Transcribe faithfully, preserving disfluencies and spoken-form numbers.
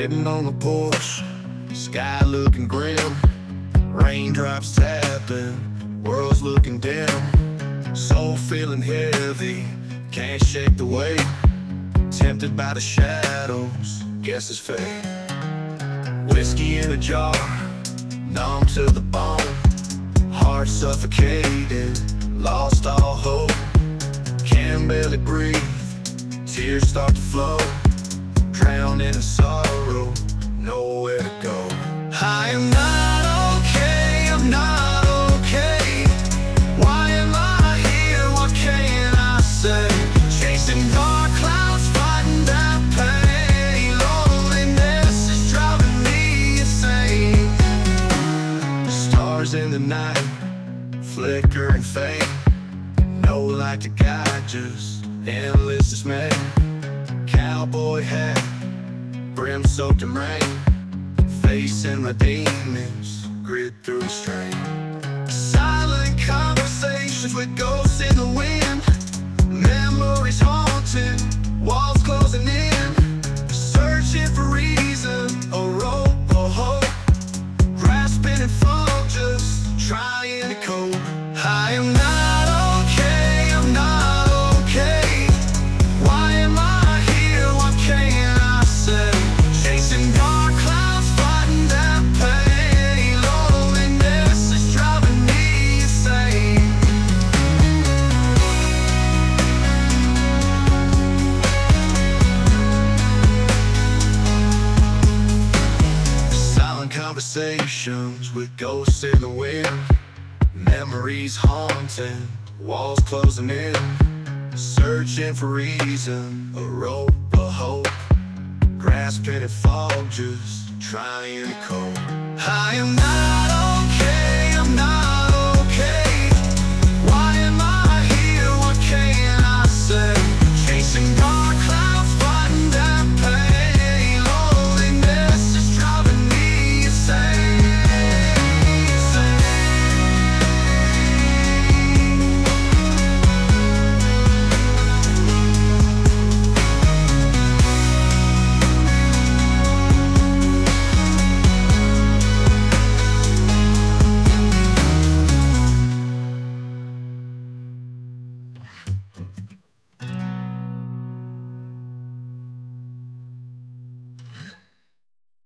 Sitting on the porch, sky looking grim, raindrops tapping, world's looking dim. Soul feeling heavy, can't shake the weight. Tempted by the shadows, guess it's fate. Whiskey in a jar, numb to the bone. Heart suffocated, lost all hope. Can barely breathe, tears start to flow. Drowned in a sorrow, nowhere to go. I am not okay, I'm not okay. Why am I here, what can I say? Chasing dark clouds, fighting that pain. Loneliness is driving me insane. Stars in the night, flicker and fade. No light to guide, just endless dismay. Cowboy hat, brim soaked in rain. Facing my demons, grit through the strain. Silent conversations with ghosts in the wind. Memories haunting, walls closing in. Searching for reason, a rope, a hope. Grasping and fall, just trying to cope. I am not okay, I'm not okay. Why am I here, what can I say? Chasing dark clouds, fighting that pain. Loneliness is driving me insane. Silent conversations with ghosts in the wind. Memories haunting, walls closing in. Searching for reason, a rope, a hope. Grasping at fog, just trying to cope. I am not okay, I'm not